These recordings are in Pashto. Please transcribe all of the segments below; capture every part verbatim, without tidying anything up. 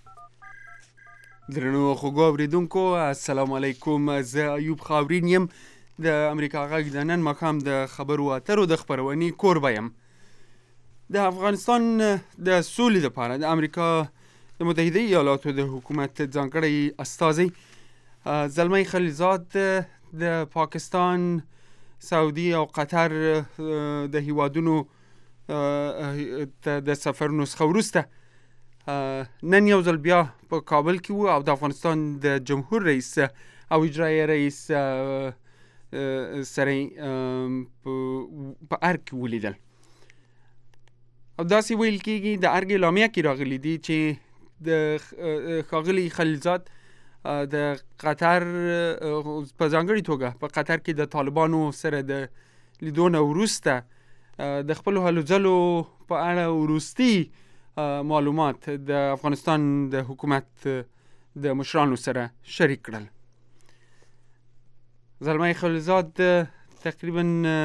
درنو خوږو اوریدونکو السلام علیکم. زه ایوب خاورین یم د امریکا غږ د نن ماښام د خبرو اترو د خپرونې کوربه یم. د افغانستان د سولې لپاره د امریکا د متحده ایالاتو د حکومت ځانګړی استازی زلمی خلیلزاد د پاکستان، سعودي او قطر د هیوادونو د سفرونو څخه وروسته نن یو ځل بیا په کابل کې و او د افغانستان د جمهور رئیس او اجرایي رئیس سره په ارګ ولیدل. او داسې ویل کېږي د ارګ اعلامیه کې راغلي دي چې د ښاغلي خلیلزاد د قطر په ځانګړې توګه په قطر کې د طالبانو سره د لیدو نه وروسته د خپلو هلو ځلو په اړه وروستي معلومات د افغانستان د حکومت د مشرانو سره شریک کړل. زلمی خلیلزاد تقریبا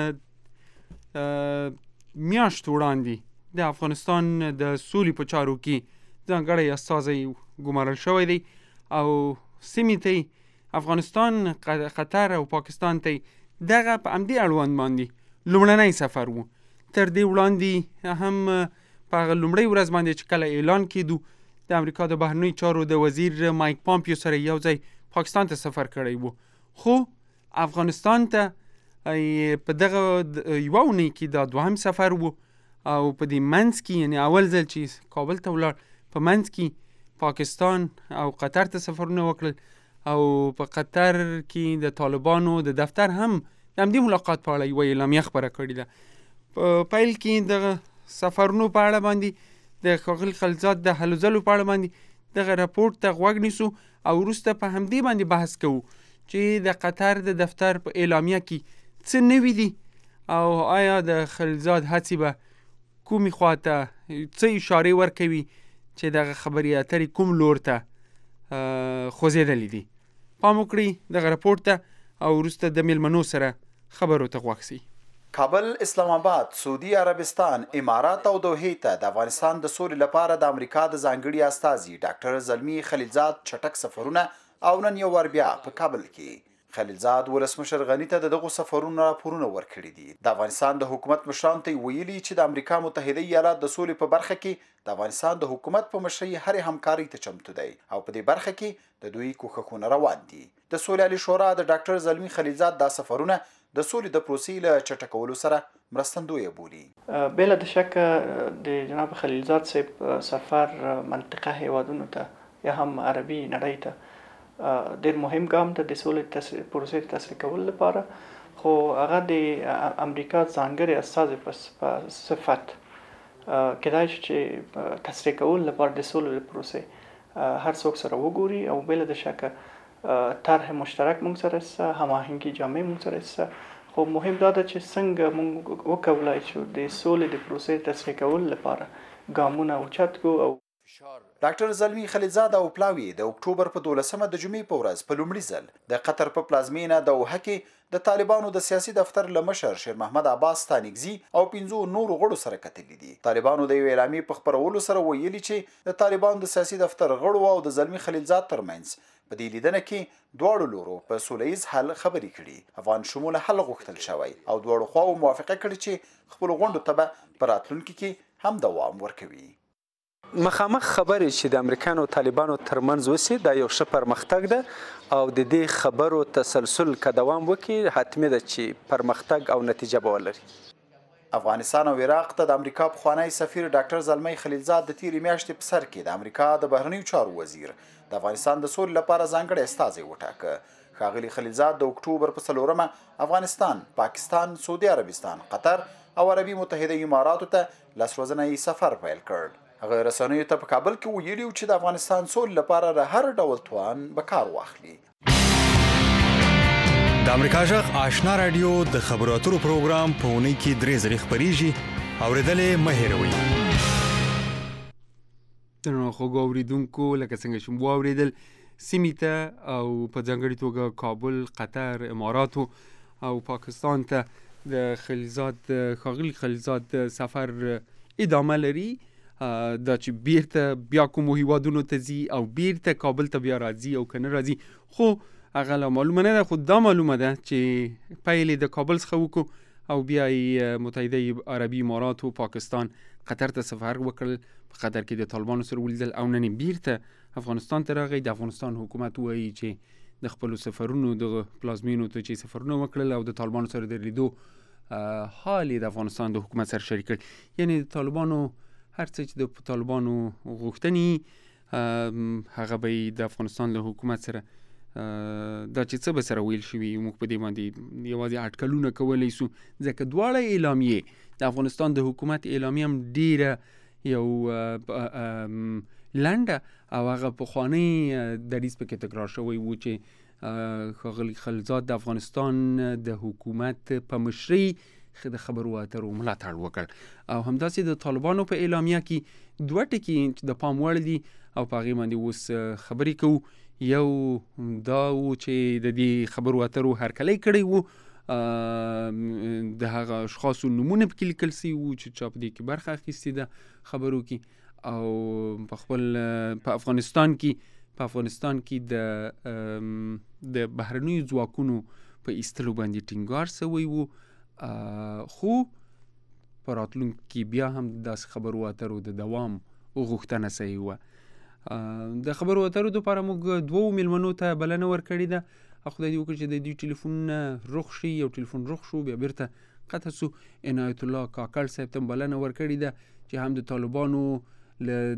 میاشت وړاندې د افغانستان د سولې په چارو کې ځانګړی استازی ګمارل شوی دی او سیمې ته افغانستان، قطر او پاکستان ته دغه په همدې اړوند باندې لومړنی سفر و. تر دې وړاندې هم په هغه لومړۍ ورځ باندې چې کله اعلان کېدو د امریکا د بهرنیو چارو د وزیر مایک پامپیو سره یو ځای پاکستان ته سفر کړی و، خو افغانستان ته په دغه یوه اونۍ کې دا دوهم سفر و او په دې منځ کې یعنې اول ځل چې کابل ته ولاړ په منځ کې پاکستان او قطر ته سفرونه وکړل او په قطر کې د طالبانو د دفتر هم د همدې ملاقات په اړه یوه اعلامیه خپره کړې ده. په پیل کې دغه سفرونو په اړه باندې د ښاغلي خلیلزاد د هلو ځلو په اړه باندې دغه راپورټ ته غوږ نیسو او وروسته په همدې باندې بحث کوو چې د قطر د دفتر په اعلامیه کې څه نوي دي او آیا د خلیلزاد هڅې به کومې خواته څه اشارې ورکوي چې دغه خبرې اترې کوم لور ته خوځېدلې دي. پام وکړئ دغه راپورټ ته او وروسته د میلمنو سره خبرو ته غوږ سئ. کابل، اسلام آباد، سعودي عربستان، امارات او دوحې ته د افغانستان د سولې لپاره د امریکا د ځانګړي استازي ډاکټر زلمی خلیلزاد چټک سفرونه او نن یو ور بیا په کابل کې. خلیلزاد ولسمشر غني ته د دغو سفرونو راپورونه ورکړي دي. د افغانستان د حکومت مشرانو ته ویلي چې د امریکا متحده ایالات د سولې په برخه کې د افغانستان د حکومت په مشرۍ هرې همکارۍ ته چمتو دی او په دې برخه کې د دوی کوښښونه روان دي. د سولې عالي شورا د ډاکټر زلمی خلیلزاد دا سفرونه د سولې د پروسې له چټکولو سره مرستندوی بولي. بلا د شک د جناب خلیلزاد صاحب سفر منطقه هیوادونو ته یا هم عربي نړۍ ته ډېر مهم ګام ته د سولې پروسې تسریع کولو لپاره، خو هغه د امریکا ځانګړي استازي په صفت کېدای شي چې تسریع کولو لپاره د سولې پروسې هر څوک سره وګوري او بلا د شک طرح مشترک مونږ سره سه هماهنګي جامع مونږ سره سه، خو مهم دا ده چې څنګه مونږ وکولای شو د سولې د پروسې تسریع کولو لپاره ګامونه اوچت کړو. او ډاکټر زلمی خلیلزاد او پلاوی د اکتوبر په دولسمه د جمعې په ورځ په لومړي ځل د قطر په پلازمینه دوحه کې د طالبانو د سیاسي دفتر له مشر شیر محمد عباس ستانکزي او پنځو نورو غړو سره کتلي دي. طالبانو د یو اعلامیې په خپرولو سره ویلي چې د طالبانو د سیاسي دفتر غړو او د زلمی خلیلزاد ترمنځ په دې لیدنه کې دواړو لورو په سولیز حل خبرې کړي. افغان شموله حل غوښتل شوی او دواړو خواو موافقه کړې چې خپل غونډو ته به په راتلونکي کې هم دوام ورکوي. مخامخ خبرې چې د امریکانو او طالبانو ترمنځ وسی دا یو ښه پرمختګ ده او د دې خبرو تسلسل که دوام وکړي حتمي ده چې پرمختګ او نتیجه به ولري. افغانستان او عراق ته د امریکا پخوانی سفیر ډاکټر زلمی خلیلزاد د تیرې میاشتې په سر کې د امریکا د بهرنیو چارو وزیر د افغانستان د سولې لپاره ځانګړی استازی وټاکه. ښاغلي خلیلزاد د اکتوبر په څلورمه افغانستان، پاکستان، سعودي عربستان، قطر او عربي متحده اماراتو ته لس ورځنی سفر پیل کړ. هغه رسنیو ته په کابل کې ویلي چې د افغانستان سولې لپاره له هر ډول توان به کار واخلي. د امریکا غږ آشنا رادیو د خبرو اترو پروګرام په اونۍ کې درې ځلې خپریږي، اورېدلې مه هېروئ. درنو خوږو اوریدونکو، لکه څنګه چې مو واورېدل سیمې ته او په ځانګړې توګه کابل، قطر، اماراتو او پاکستان ته د خلیلزاد ښاغلي خلیلزاد سفر ادامه لري دا چې بیرته بیا کومو هیوادونو ته ځي او بیرته کابل ته بیا راځي او که نه راځي. خو هغه لا معلومه نه ده، خو دا معلومه ده چې پیل د کابل څخه وکړو او بیا یې متحده عربي امارات و پاکستان قطر ته سفر وکړل، په قطر کې د طالبانو سره ولیدل او نن بیرته افغانستان ته راغی. د افغانستان حکومت وایي چې د خپلو سفرونو د پلازمینو ته چې سفرونه وکړل او د طالبانو سره د لیدو حال د افغانستان د حکومت سره شریک کړ. یعنی د طالبانو هر څه چې د طالبانو غوښتنې هغه به د افغانستان له حکومت سره دا چې څه به سره ویل شوي، موږ په دې باندې یوازې اټکلونه کولی سو، ځکه دواړه اعلامیې د افغانستان د حکومت اعلامیه هم ډیره یو لنډه او هغه پخوانی دریځ پکې تکرار شوی و چې ښاغلي خلیلزاد د افغانستان د حکومت په مشرۍ د خبرو اترو ملاتړ وکړ او همداسې د طالبانو په اعلامیه کې دوه ټکي چې د پام وړ دي او په هغې باندې اوس خبرې کوو. یو دا و چې د دې خبرو اترو هرکلی کړی و، د هغه اشخاصو نمونه پکې لیکل سوي و چې چا په دې کې برخه اخیستې ده خبرو کې، او په خپل په افغانستان کې په افغانستان کې د د بهرنیو ځواکونو په ایستلو باندې ټینګار سوی و. خو په راتلونکي کې بیا هم داسې خبرو اترو د دوام غوښتنه سوې وه. د خبرو اترو دپاره موږ دوو میلمنو ته بلنه ورکړې ده. خدای دې وکړي چې د دوی ټلیفون رخ شي، یو ټلیفون رخ شو بیا بیرته قطع سو. عنایت الله کاکړ صاحب ته بلنه ورکړې ده چې هم د طالبانو له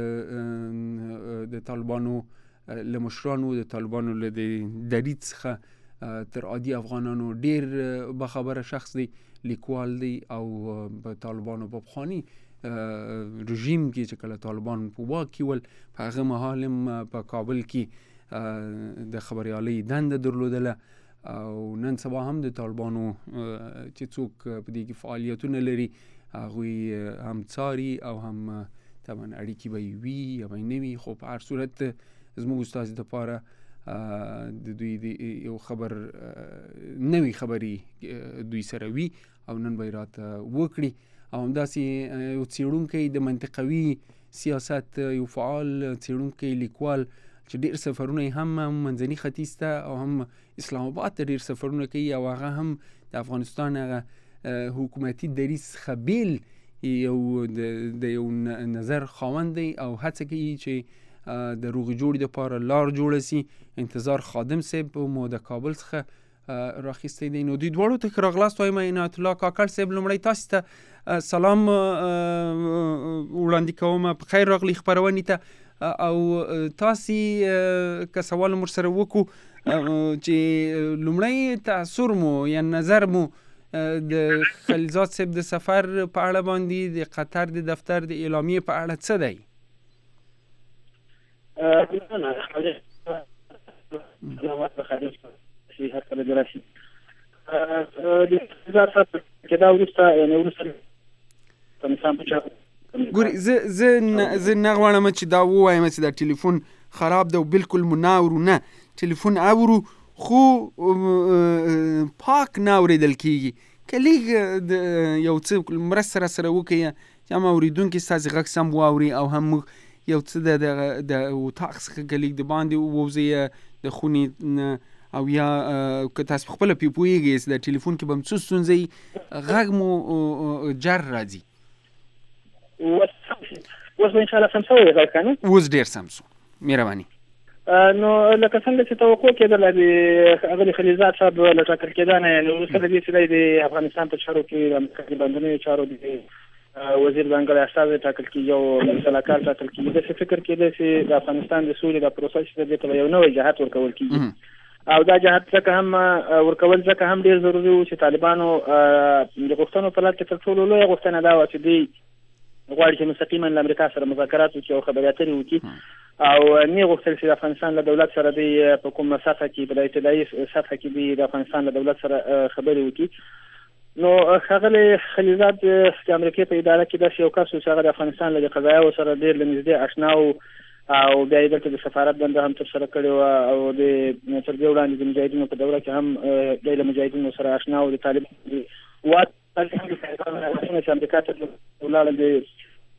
د طالبانو له مشرانو د طالبانو له دریځ څخه تر عادي افغانانو ډیر باخبره شخص دی، لیکوال دی او په طالبانو په پخواني رژیم کې چې کله طالبان په واک کې ول په هغه مهال هم په کابل کې د خبریالۍ دنده درلودله او نن سبا هم د طالبانو چې څوک په دې کې فعالیتونه لري هغوی هم څاري او هم طبعا اړیکې به یې وي یا به یې نه وي. خو په هر صورت زموږ استازي دپاره د دوی د یو خبر نوي خبرې دوی سره وي او نن به یې راته وکړي. او همداسې یو څېړونکی د منطقوي سیاست یو فعال څېړونکی لیکوال چې ډېر سفرونه یې هم منځني ختیځ ته او هم اسلام آباد ته ډېر سفرونه کوي او هغه هم د افغانستان هغه حکومتي دریځ څخه بیل یو د یو نظر خاوند دی او هڅه کوي چې د روغې جوړې دپاره لار جوړه سي. انتظار خادم صاحب مو د کابل څخه راخیستی دی. نو دوی دواړو ته ښه راغلاست وایم. عنایت الله کاکړ صاحب لومړی تاسې ته سلام وړاندې کوم، په خیر راغلی خپرونې ته. او تاسې که سوال مو سره وکړو چې لومړی تاثر مو یا نظر مو د خلیلزاد صاحب د سفر په اړه باندې د قطر د دفتر د اعلامیې په اړه څه دی؟ ګوري زه زه نه غواړم چې دا ووایم چې دا ټلیفون خراب ده او بالکل مو نه اورو، نه ټلیفون اورو خو پاک نه اورېدل کېږي. که لږ یو څه مرسته را سره وکړئ چې هم اورېدونکي ستاسې غږ سم واوري او هم موږ یو څه د اتاق څخه که لږ د باندې ووځئ د خونې او یا که تاسو په خپله پې پوهېږئ د ټلیفون کې به م څه ستونزه غږ مو جر راځي. اوس به انشاءالله سم شوی دی غږ که نه؟ اوس ډېر سم شو، مهرباني. نو لکه څنګه چې توقع کېدله د اغلي خلیلزاد صاحب له ټاکل کېدنه یعنې وروسته د دې چې دی د افغانستان په چارو کې د امریکا د بهرنیو چارو د وزیر ځانګړی استازی ټاکل کېږي او سلاکار ټاکل کېږي. داسې فکر کېدی چې د افغانستان د سولې دا پروسه چې دې ته به یو نوی جهت ورکول کېږي او دا جهت ځکه هم ورکول ځکه هم ډېر ضروري و چې طالبانو د غوښتنو په لړ کې تر ټولو لویه غوښتنه دا وه چې دوی غواړي چې مستقیما له امریکا سره مذاکرات وکړي او خبرې اترې وکړي او نه غوښتل چې د افغانستان له دولت سره دوی په کومه سطحه کې په ابتدایي سطحه کې دوی د افغانستان له دولت سره خبرې وکړي. نو ښاغلی خلیلزاد د امریکې په اداره کې داسې یو کس و چې هغه د افغانستان له قضایاو سره ډېر له نږدې اشنا و او بیا یې دلته د سفارت دنده هم ترسره کړې وه او د تر دې وړاندې د مجاهدینو په دوره کې هم دی له مجاهدینو سره اشنا و. د طالبانو واټ چې امریکا ته ولاړل د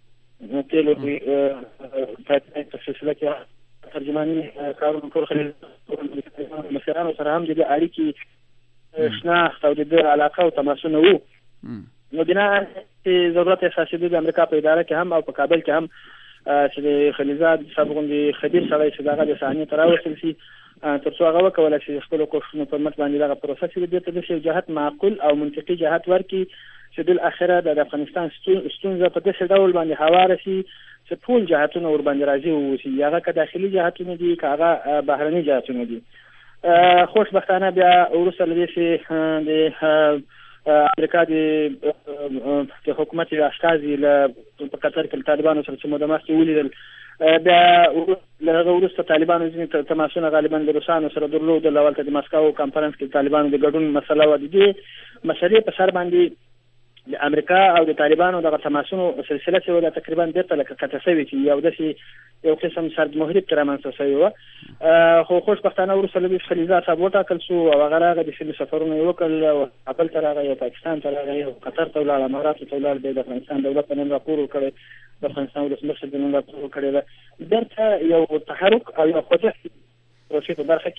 تیلو په سلسله کې ترجماني کارونه ټول خلیل مشرانو سره هم د اړیکې شناخت او د علاقه او تماسونه وو. نو بنا چې ضرورت اساسي د امریکا په اداره کې هم او په کابل کې هم چې د خلیلزاد صاحب غوندې خبیر سړی چې دغه د صحنې ته راوستل شي تر څو هغه وکولی شي خپلو کوښښونو پر مټ باندې دغه پروسه چې دې ته داسې جهت معقول او منطقي جهت ورکړي چې بالاخره د افغانستان ستونزه په داسې ډول باندې هواره شي چې ټول جهتونه ورباندې راضي واوسي، هغه که داخلي جهتونه دي که هغه بهرني جهتونه دي. خوشبختانه بیا وروسته له دې چې د امریکا د حکومت استازي په قطر کې له طالبانو سره چې موده مخکې ولیدل، بیا له هغه وروسته طالبانو ځینې تماسونه غالبا د روسانو سره درلودل. اولته د مسکو کانفرنس کې طالبانو د ګډون مسله وه. د دې مسلې په سر باندې د امریکا او د طالبانو دغه تماسونو سلسله چې وه دا تقریبا بېرته لکه قطع شوې چې یو داسې یو قسم سرد محرک ترې رامنځته شوې وه. خو خوشبختانه وروسته له دې خلیلزاد صاحب وټاکل شو او هغه راغی، د سیمې سفرونه یې وکړل او کابل ته راغی او پاکستان ته راغی او قطر ته ولاړ، اماراتو ته ولاړ، بیا د افغانستان دولت ته نن راپور ورکړی، د افغانستان ولسمشر ته نن راپور ورکړی ده. بیرته یو تحرک او یو خوځښت پروسې په برخه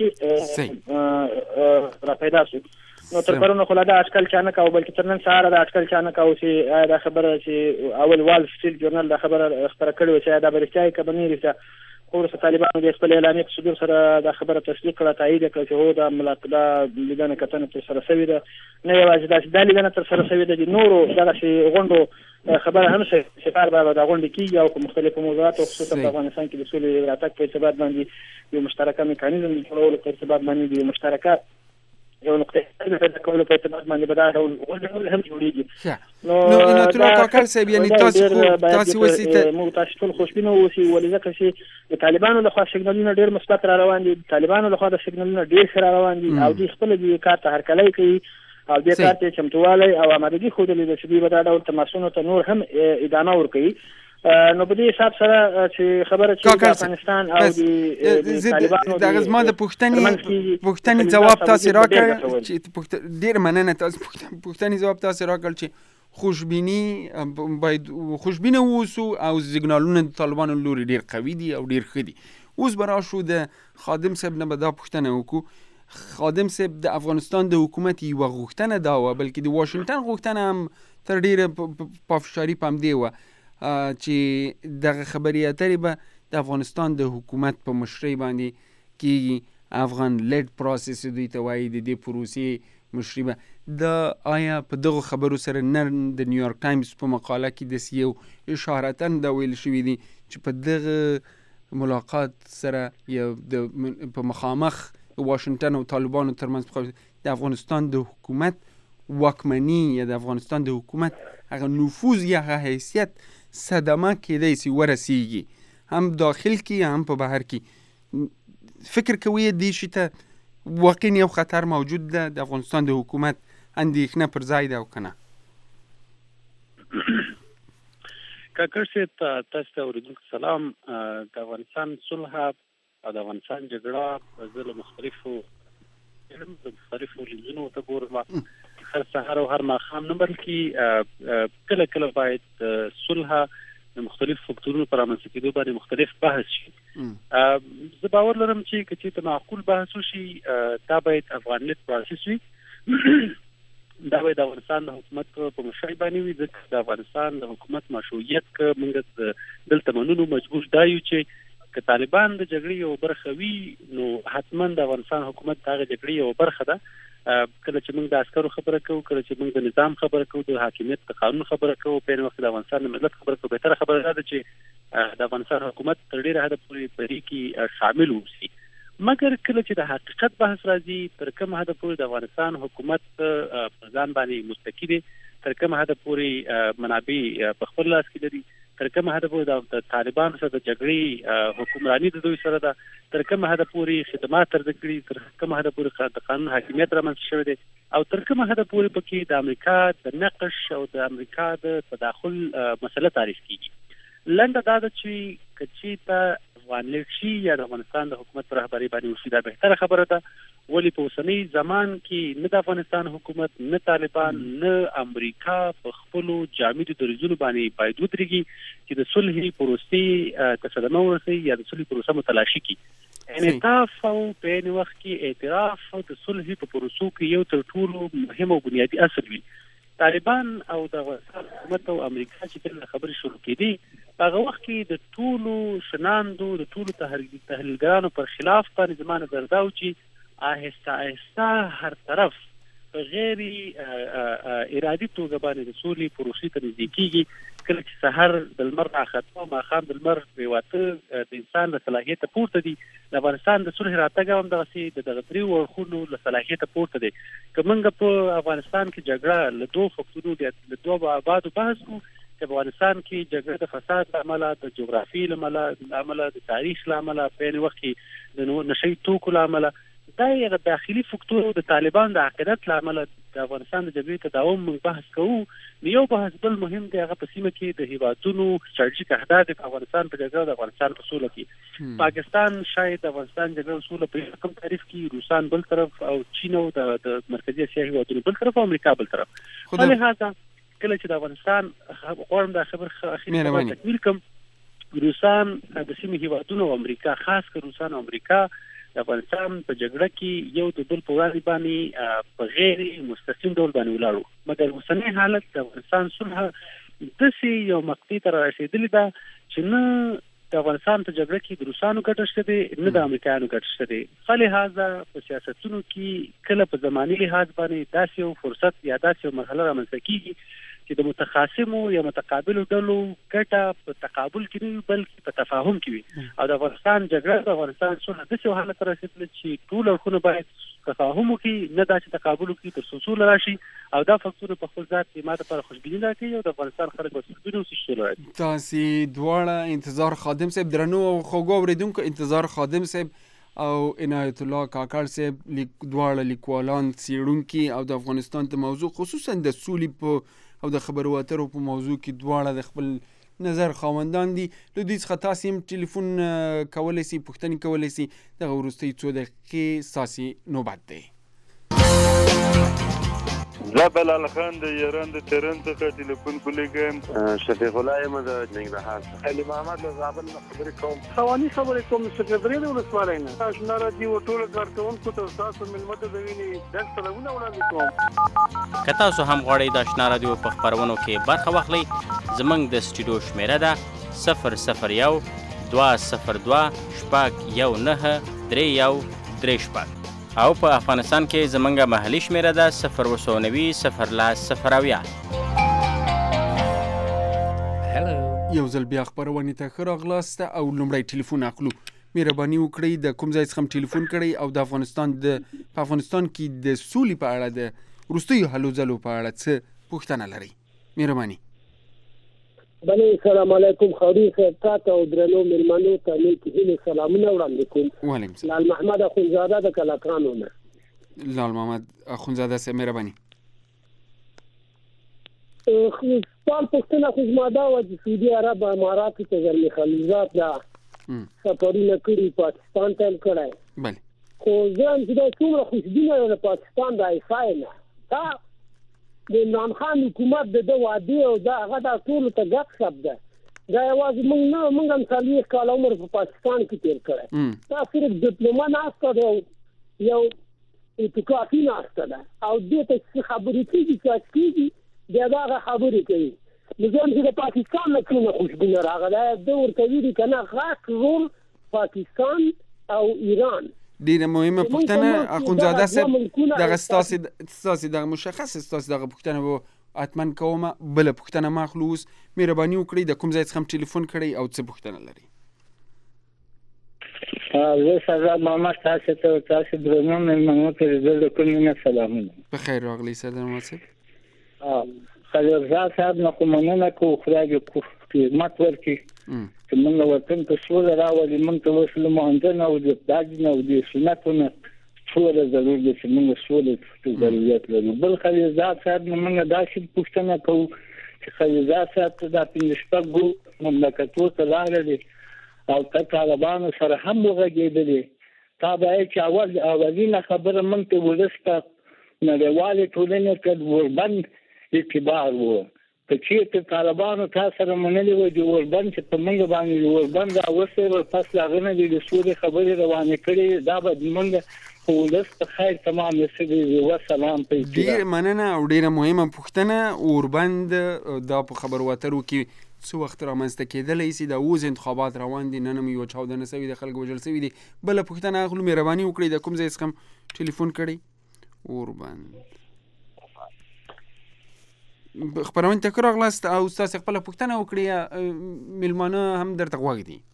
کې راپیدا شو. نو تر پرونه خو لا دا اټکل چا نه کاوه، بلکې تر نن سهاره دا اټکل چا نه کاوه چې دا خبره چې اول وال سټریټ جورنال دا خبره خپره کړې وه چې دا به رښتیا وي که به نه وي رښتیا. خو وروسته طالبانو د خپل اعلاني پروسیدور سره دا خبره تصدیق کړه، تایید یې کړه چې هو دا ملاق دا لیدنه کتنه تر سره شوې ده. نه یوازې دا چې دا لیدنه تر سره شوې ده، د نورو دغسې غونډو خبره هم سفار به دا غونډې کېږي او په مختلفو موضوعاتو خصوصا په افغانستان کې د سولې راتګ په ارتباط باندې یو مشترکه میکانیزم د جوړولو په ارتباط باندې د یو مشترکه یو نقطه پیدا کولو په ارتباط باندې به دا ډول غونډې هم جوړېږي. نو انعت الله کاکړ صاحب، یعنې تاسو خو تاسې اوسې ته موږ تاسې ټول خوشبینه واوسئ، ولې ځکه چې د طالبانو لخوا سیګنالونه ډېر مثبت را روان دي، د طالبانو لخوا د سیګنالونه ډېر ښه را روان دي او دوی خپله دې کار ته هرکلی کوي او دې کار ته چمتوالی او آمادګي ښودلې ده چې دوی به دا ډول تماسونو ته نور هم ادامه ورکوي. نو په دې حساب سره چې خبره چې د افغانستان او د طالبانو دغه زما د پوښتنې پوښتنې ځواب تاسې راکړ چې ډېر مننه تاسو پوښتنې ځواب تاسې راکړ چې خوشبیني باید خوشبینه واوسو او سیګنالونه د طالبانو لوري ډېر قوي دي او ډېر ښه دي. اوس به راشو د خادم صاحب نه به دا پوښتنه وکړو. خادم صاحب، د افغانستان د حکومت یوه غوښتنه دا وه، بلکې د واشنګټن غوښتنه هم تر ډېره پافشاري په همدې وه چې دغه خبرې اترې به د افغانستان د حکومت په مشرۍ باندې کېږي. افغان لیډ پروسس دوی ته وایي، د دې پروسې مشري به د آیا په دغو خبرو سره نن د نیویارک ټایمز په مقاله کې داسې یو اشارتاً دا ویل شوي دي چې په دغه ملاقات سره یو د په مخامخ واشنګټن او طالبانو ترمنځ د افغانستان د حکومت واکمني یا د افغانستان د حکومت هغه نفوذ یا هغه حیثیت صدمه کېدای شي ورسیږي، هم داخل کې هم په بهر کې. فکر کوي دې شي ته واقعا یو خطر موجود ده، د افغانستان د حکومت اندېښنه پر ځای ده او که نه؟ کاکړ صاحب، تاسو ته اورېدونکو سلام. د افغانستان صلح او د افغانستان جګړه زه له مختلفو د مختلفو لینزونو ته ګورم، هر سهار او هر ماښام، نه بلکې کله کله باید صلح د مختلفو فکتورونو پر رامنځته کېدو باندې مختلف بحث شي. زه باور لرم چې که چېرته معقول بحث وشي دا باید افغان لیډ پروسس وي، دا باید د افغانستان د حکومت په مشرۍ باندې وي، ځکه د افغانستان د حکومت مشروعیت که موږ دلته منلو مجبور دا یو چې که طالبان د جګړې یو برخه وي نو حتما د افغانستان حکومت د هغې جګړې یو برخه ده. کله چې موږ د عسکرو خبره کوو، کله چې موږ د نظام خبره کوو، د حاکمیت د قانون خبره کوو، په عین وخت د افغانستان د ملت خبره کوو، بهتره خبره دا ده چې د افغانستان حکومت تر ډېره حده پورې په دې کې شامل واوسي. مګر کله چې د حقیقت بحث راځي، تر کومه حده پورې د افغانستان حکومت په ځان باندې مستقي دی، تر کومه حده پورې منابع په خپل لاس کې لري، تر کومه حده پورې د طالبانو سره د جګړې حکمراني د دوی سره ده، تر کومه حده پورې خدمات ترلاسه کړي، تر کومه حده پورې د قانون حاکمیت رامنځته شوی دی، او تر کومه حده پورې پکې د امریکا د نقش او د امریکا د تداخل مسله تعریف کیږي. لنډه دا ده چې که چېرته افغان لیډ شي یا د افغانستان د حکومت پر رهبري باندې وشي دا بهتره خبره ده. ولې په اوسنی زمان کې نه د افغانستان حکومت نه طالبان نه امریکا په خپلو جامدو دریځونو باندې باید ودرېږي چې د صلحي پروسې ته صدمه ورسوي یا د صلحي پروسه متلاشي کړي. انعطاف او په عین وخت کې اعتراف د صلحي په پروسو کې یو تر ټولو مهم او بنیادي اصل وي. طالبان او د افغانستان حکومت او امریکا چې کله خبرې شروع کېدې په هغه وخت کې د ټولو شناندو د ټولو تحلیلګرانو پر خلاف باندې زما نظر دا و چې آهسته آهسته هر طرف په غیر ارادي توګه باندې د سولې پروسې ته نږدې کېږي. کله چې سحر د لمر راختو او ماښام د لمر پرېواته د انسان له صلاحیته پورته دي. د افغانستان د صلح راتګ هم دغسې د دغه درېو اړخونو له صلاحیته پورته دی. که موږ په افغانستان کې جګړه له دوو فکتورونو له دوو ابعادو بحث کوو چې افغانستان کې جګړه د فساد له امله د جغرافیې له امله د تاریخ له امله په عین وخت کې د نشهیي توکو له امله دا یو داخلي فکتور د طالبان د عقیدت له امله د افغانستان د جګړې تداوم موږ بحث کوو. نو یو بحث بل مهم دی هغه په سیمه کې د هیوادونو ستراتیژیک اهداف د افغانستان په جګړه د افغانستان په سوله کې پاکستان شاید د افغانستان جګړه سوله په کوم تعریف کې روسان بل طرف او چین او د مرکزي اسیا هیوادونو بل طرف او امریکا بل طرف. په لهدا کله چې د افغانستان غواړم دا خبر اخیری تکمیل کوم روسان د سیمه هیوادونو او امریکا خاص کر روسان او امریکا د افغانستان په جګړه کې یو د بل په وړاندې باندې په غیر مستقیم ډول باندې ولاړو. مګر اوسنی حالت د افغانستان صلح داسې یو مقطع ته رارسېدلې ده چې نه د افغانستان په جګړه کې د روسانو ګټه شته دی نه د امریکایانو ګټه شته دی. فلهذا په سیاستونو کې کله په زماني لحاظ باندې داسې یو فرصت یا داسې یو مرحله رامنځته کېږي چې د متخاصمو یا متقابلو ډلو ګټه په تقابل کې نه بلکې په تفاهم کې وي. او د افغانستان جګړه د افغانستان صلح داسې یو حالت ته رسېدلې چې ټول اړخونه باید تفاهم وکړي نه دا چې تقابل وکړي تر څو سوله راشي. او دا فکتور په خپل ذات کې ما دپاره خوشبیني راکوي او د افغانستان خلک به خوشبینه اوسي چې سوله راشي. تاسې دواړه انتظار خادم صاحب درنو او خوږو اورېدونکو انتظار خادم صاحب او عنایت الله کاکړ صاحب دواړه لیکوالان څېړونکي او د افغانستان د موضوع خصوصا د سولې په او د خبرو اترو په موضوع کې دواړه د خپل نظر خاوندان دي. له دوی څخه تاسې هم ټلیفون کولی سي پوښتنې کولی سي. دغه وروستۍ څو دقیقې ستاسې نوبت دی. زه بلال خان د ایران د تهران څخه ټلیفون کولیږم. شفیق الله یم د ننګرهار څخه. علي محمد له زابل نه خبرې کوم. خواني خبرې کوم سکرټري د ولسوالۍ نه. آشنا راډیو ټول کارکونکو ته تاسو ملمه ته د وینې ډک سلامونه وړاندې کوم. که تاسو هم غواړئ د آشنا راډیو په خپرونو کې برخه واخلئ زموږ د سټوډیو شمیره ده صفر صفر یو دوه صفر دوه شپږ یو نهه درې یو درې شپږ او په افغانستان کې زموږ محلي شمیره ده صفر اووه سوه نوي صفر لس صفر اویا. یو ځل بیا خپرونې ته ښه راغلاست او لومړی ټلیفون اخلو. مهرباني وکړئ د کوم ځای څخه هم ټلیفون کړئ او د افغانستان د په افغانستان کې د سولې په اړه د وروستیو هلو ځلو په اړه څه پوښتنه لرئ؟ مهرباني. بله سلام علیکم خوري صاحب تاته او درنو مېلمنو ته نیکې هیلې سلامونه وړاندې کوم. وعلیکم السلام. لال محمد اخونزاده د کلکانو نه. لال محمد اخونزاده صاحب مهرباني. سوال پوښتنه خو زما دا وه چې سعودي عرب اماراتو ته زلمي خلیلزاد دا سفرونه کړي پاکستان ته هم کړی. بله. خو زه هم چې دا څومره خوشبینه یم د پاکستان د ایسای نه دا د عمران خان حکومت د ده وعدې او دا هغه دا ټولو ته ګپ شپ ده. دا یوازې موږ نه موږ هم څلوېښت کاله عمر په پاکستان کې تېر کړی. دا صرف ډیپلوما ناسته ده او یو اتفاقي ناسته ده او دې ته چې خبرې کېږي چې کېږي بیا دا هغه خبرې کوي. نو زه هم چې د پاکستان نه څومره خوشبینه راغلی ده ورته ویلي که نه غټ رول پاکستان او ایران. ډیره مهمه پوښتنه اخونزاده صاحب دغه ستاسې ستاسې دغه مشخص ستاسې دغه پوښتنه به حتما کومه. بله پوښتنه ما اخلو اوس. مهرباني وکړئ د کوم ځای څخه هم ټلیفون کړئ او څه پوښتنه لرئ؟ زه سردار محمد تاسو ته تاسو درنو مېلمنو ته د کومې نه سلامونه. په خیر راغلی سردار محمد صاحب. خلیلزاد صاحب نه خو مننه کوو خدای دې خدمت وکړي چې موږ وطن ته سوله راولي. موږ ته اوس له مهندنه او د داج نه او د سنتو نه سوله ضرور ده چې موږ سولې ته ضرورت لرو. بل خلیلزاد صاحب نه موږ داسې پوښتنه کوو چې خلیلزاد صاحب ته دا پنځه شپږ مملکتونو ته لاړلی او ته طالبانو سره هم وغږېدلې تا باید چې اول اولینه خبره موږ ته ولسته نړیوالې ټولنې ته وربند اعتبار و که چېرته طالبانو تا سره منلې وه د وربند چې په موږ باندې د وربند راوستی به پس د هغه نه د سولې خبرې روانې کړې دا به موږ په ولس په خیر تمام رسېدلی وسلام په ډېر مننه او ډېره مهمه پوښتنه اوربند دا په خبرو اترو کې څه وخت رامنځته کېدلی سي دا اوس انتخابات روان دي نن هم یوه چاودنه سوي د خلکو وژل سوي دي بله پوښتنه اخلو مهرباني وکړئ د کوم ځای څخه هم ټلیفون کړئ اوربند خپرونې ته ښه راغلاست او ستاسې خپله پوښتنه وکړئ میلمانه هم درته غوږ دي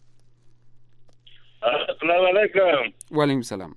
السلام علیکم وعلیکم السلام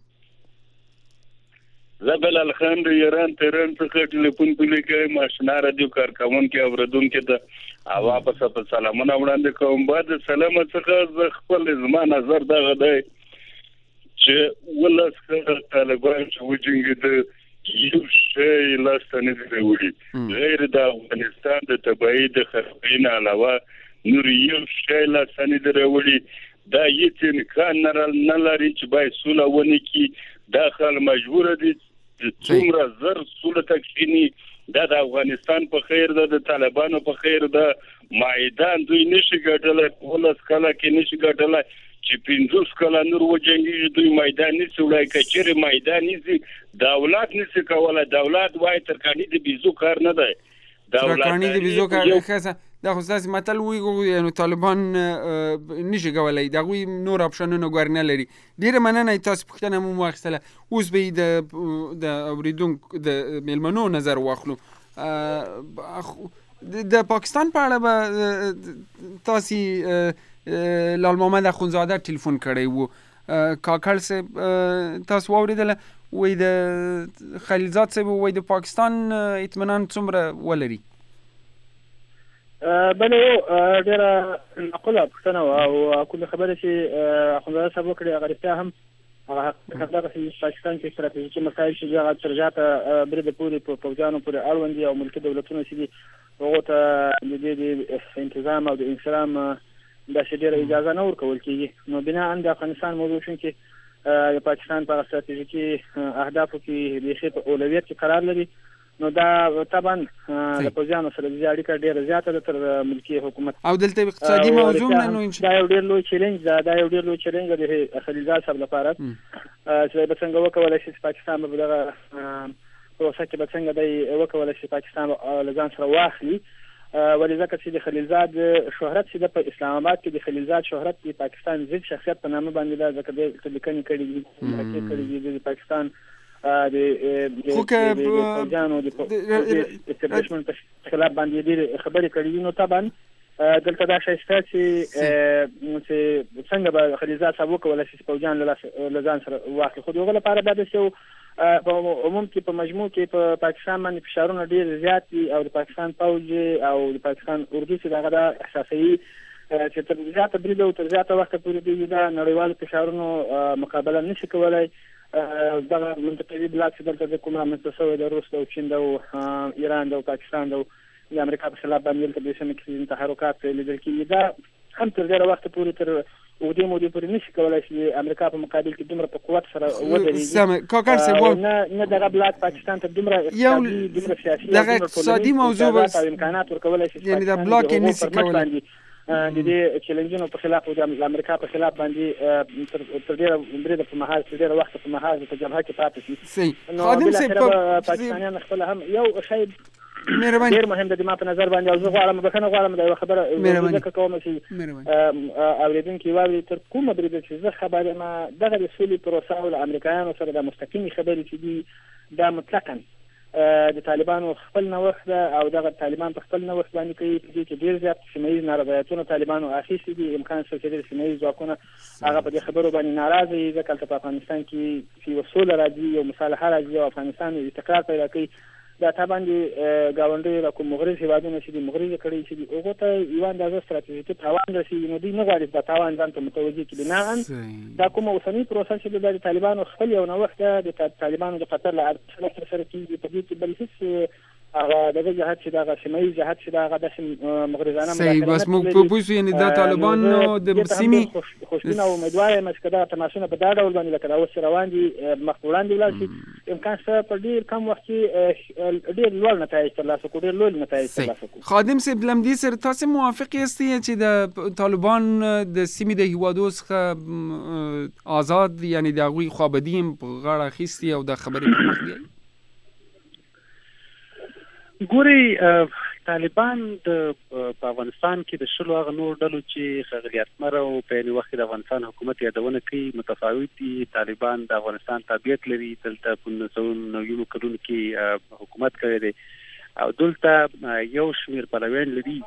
زه بلال خان د ایران تهران څخه ټلیفون پلی کوم آشنا راډیو کارکوونکي اورېدونکي ته او واپس په سلامونه وړاندې کوم بعد سلام څخه زه خپل زما نظر دغه دی چې ولس طالبان چې وجنګېده یو شی لاسته نه دي راوړي غیر د افغانستان د تباهي د خرابۍ نه علاوه نور یو شی لاسته نه دي راوړي دا هېڅ امکان نه لري چې باید سوله ونه کړي دا خلک مجبوره دي څومره زر سوله ته کښېني دا د افغانستان په خیر ده د طالبانو په خیر ده میدان دوی نشي ګټلی په ولس کله کې نشي ګټلی چې پنځوس کاله نور وجنګېږي دوی میدان نشي وړی که چېرې میدان نیسي دولت نشي کولی دولت وایي ترکاڼي د بیزو کار نه دی ترکاڼي د بیزو کار ښه دا خو ستاسې متل وایي نو طالبان نشي کولی د هغوی نور اپشنونه ګور نه لري ډېره مننه تاسې پوښتنه مو واخیستله اوس به یې د اورېدونکو د میلمنو نظر واخلو د پاکستان په اړه به تاسې لال محمد اخونزاده ټلیفون کړی و کاکړ صاحب تاسو واورېدله وایي د خلیلزاد صاحب وایي د پاکستان اطمینان څومره ولري بله یو ډېره معقوله پوښتنه وه او کومې خبرې چې اخونزاده صاحب وکړې هغه رښتیا هم هغه دغسې پاکستان کې ستراتیژیکي مسایل چې هغه تر زیاته بریده پورې په پوځیانو پورې اړوند دي او ملکي دولتونه چې دي هغو ته د دې د انتظام او د انسلام داسې ډېره اجازه نه ورکول کېږي نو بنا د افغانستان موضوع چونکې د پاکستان په ستراتیژیکي اهدافو کې بیخي په اولویت کې قرار لري نو دا طبعا د پوځیانو سره د دې اړیکه ډېره زیاته ده تر ملکي حکومت او دلته اقتصادي موضوع نه نو دا یو ډېر لوی چیلنج ده دا یو ډېر لوی چیلنج دی د خلیلزاد صاحب لپاره چې به څنګه وکولی شي چې پاکستان به په دغه پروسه کې به څنګه دی وکولی شي پاکستان له ځان سره واخلي ولې ځکه چې د خلیلزاد شهرت چې ده په اسلام آباد کې د خلیلزاد شهرت د پاکستان ضد شخصیت په نامه باندې ده ځکه دلته لیکنې کړي دي کړي دي د پاکستان د پوځیانو د اسټابلیشمنټ په خلاف باندې ډېرې خبرې کړي دي نو طبعا دلته دا شی شته چې څنګه به خلیلزاد صاحب وکولی شي چې پوځیان له ځان سره واخلي خو د هغه لپاره دا داسې یو په عموم کې په مجموع کې په پاکستان باندې فشارونه ډېر زیات دي او د پاکستان پوځ او د پاکستان اردو چې دغه دا احساسوي چې تر زیاته بریده او تر زیاته وخته پورې دوی دا نړیوالو فشارونو مقابله نشي کولی دغه منطقوي بلاک چې دلته د کوم رامنځته شوی د روس او چین او ایران او پاکستان او د امریکا په خلاف باندې دلته د سیمه کې تحرکات لیدل کېږي دا هم تر ډېره وخته پورې تر اوږدې مودې پورې نشي کولی چې امریکا په مقابل کې دومره په قوت سره ودرېږي نه دغه بلاک پاکستان ته دومره اقتصادي دومره سیاسي دغه اقتصادي موضوع او امکانات ورکولی شي یعنې دا بلاک یې نشي کولی د دې چیلنجونو په خلاف او د امریکا په خلاف باندې تر ډېره بریده په مهال تر ډېره وخته په مهال په جبهه کې پاتې شي نو بالاخره پاکستانیان خپله هم یو شی ډېر مهم ده د ما په نظر باندې او زه غواړم بخښنه غواړم د یوه خبره ځکه کوم چې اورېدونکي واوري تر کومه بریده چې زه خبر یم دغه د سولې پروسه او له امریکایانو سره د مستقیمې خبرې چې دي دا مطلقا د طالبانو خپل نوښت ده او دغه طالبان په خپل نوښت باندې کوي په دې کې ډېر زیات سیمه ییز نارضایتونه طالبانو اخیستي دي امکان شته چې ډېر سیمه ییز ځواکونه هغه په دې خبرو باندې ناراضه وي ځکه هلته په افغانستان کې چې یوه سوله راځي یو مصالحه راځي او افغانستان استقرار پیدا کوي دا طبعا د ګاونډیو له کوم مغرض هېوادونه چې دي مغرضې کړۍ چې دي هغو ته یوه اندازه ستراتیژیکي تاوان رسېږي نو دوی نه غواړي دا تاوان ځان ته متوجه کړي بناءً دا کومه اوسنۍ پروسه چې ده د طالبانو خپل یو نوښت ده د طالبانو د خطر له سره کېږي په دې کې بل هېڅ هغه دغه جهات چې دغه سیمایي جهات چې دغه د مغرضانه صحیح بس موږ په پوه شو یعنی د طالبان د سیمې خوشبینه او امیدوار یم چې دا تماسونه په دا ډول باندې لکه دا اوس روان دي مخ وړاندې ولاړ شي امکان شته په ډېر کم وخت کې ډېر لوړ نتایج ترلاسه کړو ډېر لوړ نتایج ترلاسه کړو. خادم صاحب لمدې سره تاسو موافق یاستئ چې د طالبان د سیمې د هیوادو څخه آزاد یعنی د هغوی خوابدي په غاړه اخیستي او د خبرې پر مخ بیایي؟ ګوري طالبان د په افغانستان کې د شلو هغه نور ډلو چې ښاغلي اتمر او په یوه وخت کې د افغانستان حکومت یادونه کوي متفاوت دي. طالبان د افغانستان تابعیت لري، دلته په نویو کلونو کې حکومت کړی دی او دلته یو شمېر پلویان لري.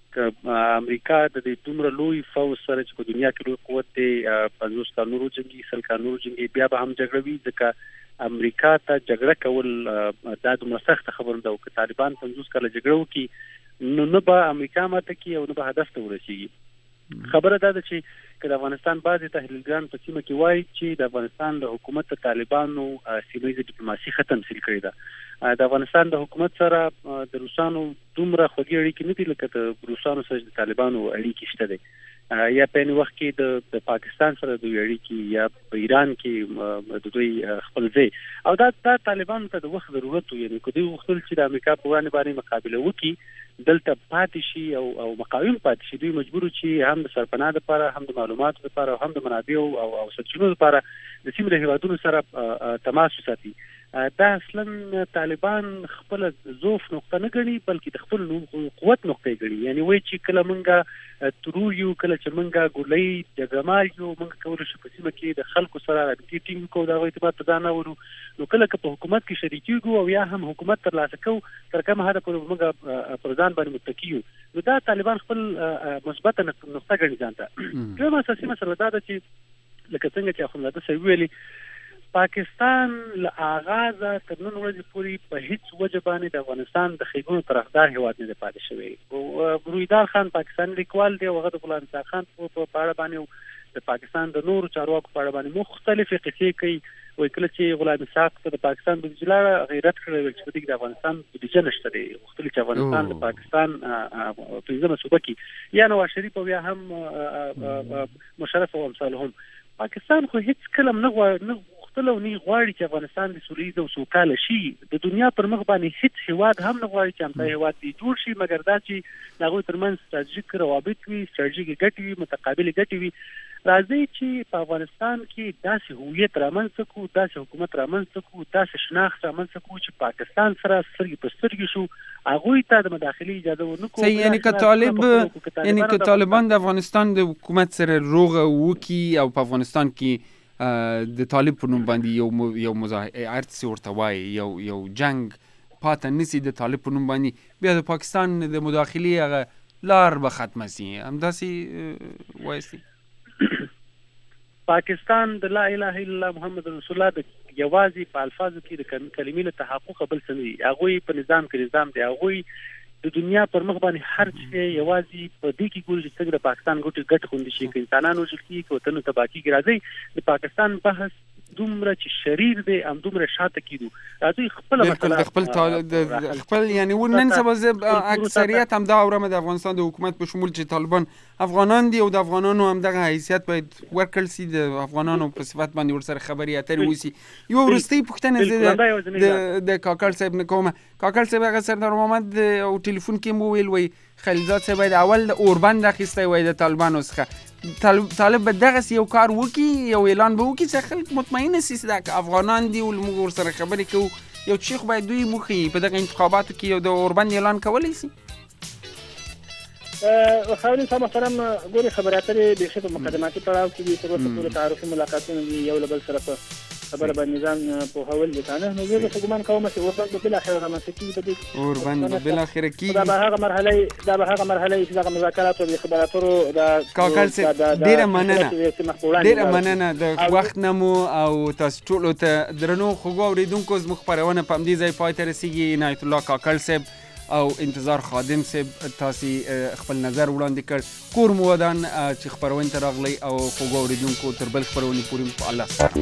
امریکا د دې دومره لوی فوج سره چې په دنیا کې لوی قوت دی، پنځوس کال نورو جنګي سل کال نورو جنګي بیا به هم جګړه وي، ځکه امریکا ته جګړه کول دا دومره سخته خبره ده. او که طالبان پنځوس کاله جګړه وکړي نو نه به امریکا ماته کړي او نه به هدف ته ورسېږي. خبره دا ده چې که د افغانستان بعضې تحلیلګران په سیمه کې وایي چې د افغانستان د حکومت د طالبانو سیمهییزه ډیپلوماسي ښه تمثیل کړې ده. د افغانستان د حکومت سره د روسانو دومره خوږې اړیکې نه دي لکه د روسانو سره د طالبانو اړیکې شته دی. یا په یوه وخت کې د پاکستان سره دوی اړیکې یا په ایران کې د دوی خپل ځای او دا د طالبانو ته د وخت ضرورت و. یعنې که دوی غوښتل چې د امریکا په وړاندې باندې مقابله وکړي دلته پاتې شي او او مقاوم پاتې شي، دوی مجبور چې هم د سرپناه لپاره هم د معلوماتو لپاره هم د منابعو او او سرچینو لپاره د سیمې د هیوادونو سره تماس وساتي. دا اصلا طالبان خپل ضعف نقطه نه ګڼي بلکې د خپل قوت نقطه ګڼي. یعنی وایي چې کله مونږه ترور یو، کله چې مونږه ګولۍ جګړهمار یو، مونږ کولی شو په سیمه کې د خلکو سره رابطې ټینګ کړو، د هغوی اعتماد په ځان راولو. نو کله که په حکومت کې شریکېږو او یا هم حکومت ترلاسه کوو تر کومه حده پورې مونږ پر ځان باندې متکي یو، نو دا طالبان خپل مثبته نقطه ګڼي ځان ته. دویمه اساسي مسله دا ده چې لکه څنګه چې اخندزاده صاحب ویلي پاکستان له آغازه تر نن ورځې پورې په هیڅ وجه باندې د افغانستان د ښېګڼو طرفدار هېواد نه دی پاتې شوی. رویدار خان پاکستاني لیکوال دی او هغه د غلام رضا خان په اړه باندې د پاکستان د نورو چارواکو په اړه باندې مختلفې قصې کوي. وایي کله چې غلام اسحاق ته د پاکستان بودیجه لاړه غیرت کړی ویل چې په دې کې د افغانستان بودیجه نشته دی، غوښتل چې افغانستان د پاکستان پنځمه صوبه کې یا نواز شریف او یا هم مشرف او امثالهم. پاکستان خو هیڅ کله نه غواړي غوښتل او نه غواړي چې افغانستان د سولیز او سوکاله شي. د دنیا پر مخ باندې هیڅ هیواد هم نه غواړي چې همدا هیواد دې جوړ شي، مګر دا چې د هغوی ترمنځ ستراتیژیک روابط وي، ستراتیژیکې ګټې وي، متقابلې ګټې وي. راځئ چې په افغانستان کې داسې هویت رامنځته کړو، داسې حکومت رامنځته کړو، داسې شناخت رامنځته کړو چې پاکستان سره سترګې په سترګې شو، هغوی ته د مداخلې اجازه ونه کړو. صحیح، یعنی که طالب یعنی که طالبان د افغانستان د حکومت سره روغه وکړي او په افغانستان کې د طالب په نوم باندې یو یو مظاهره ارتسي ورته وایي یو یو جنگ پاته نسی د طالب په نوم باندې، بیا د پاکستان د مداخلې هغه لار به ختمه سي. همداسې وایسي پاکستان د لا اله الا الله محمد رسول الله د یوازې په الفاظو کې د کلمې له تحقق بل څه نه دي. هغوی په نظام کې نظام دی، هغوی د دنیا پر مخ باندې هر څه یوازې په دې کې ګوري چې څنګه د پاکستان ګټې ګټ خوندي شي، که انسانان وژل کېږي، که وطنونه تباه کېږي. راځئ د پاکستان بحث دومره چې شریر دی همدومره شاته کېدو. راځئ خپله مسله د خپل خپل یعنی نن سبا اکثریت همدا اورمه د افغانستان د حکومت په شمول چې طالبان افغانان دي او د افغانانو همدغه حیثیت باید ورکړل سي، د افغانانو په صفت باندې ورسره خبرې اترې وسي. یو وروستۍ پوښتنه زه د کاکړ صاحب نه کوم. کاکړ صاحب هغه سردار محمد او ټلیفون کې مو ویل وایي خلیلزاد صاحب باید اول د اوربند اخیستی وای د طالبانو څخه. طالب به دغسې یو کار وکړي، یو اعلان به وکړي چې خلک مطمئنه سي چې افغانان دي او موږ ورسره خبرې کوو. یو څه خو باید دوی وښیي په دغه انتخاباتو کې یو د اوربند اعلان کولی سي. خاورین صاحب محترم، ګورې خبرې اترې بیخي په مقدماتي پړاو کې دي، تر اوسه پورې تعارفي ملاقاتونه دي، یو له بل سره په خبره باندې ځان پوهول دي کنه. نو زه به ګمان کوم چې اوربند به بالاخره رامنځته کېږي. په دې اوربند به بالاخره کېږي. دا به هغه مرحله دا به هغه مرحله چې دغه مذاکرات او خبرو اترو د کاکړ صاحب ډېره مننه ډېره مننه د وخت نه مو او تاسو ټولو ته درنو خوږو اورېدونکو زموږ خپرونه په همدې ځای پای ته رسېږي. عنایت الله کاکړ صاحب او انتظار خادم صاحب تاسې خپل نظر وړاندې کړ. کور مو ودان چې خپرونې ته راغلی او خوږو اورېدونکو تر بل خپرونې پورې په الله سره.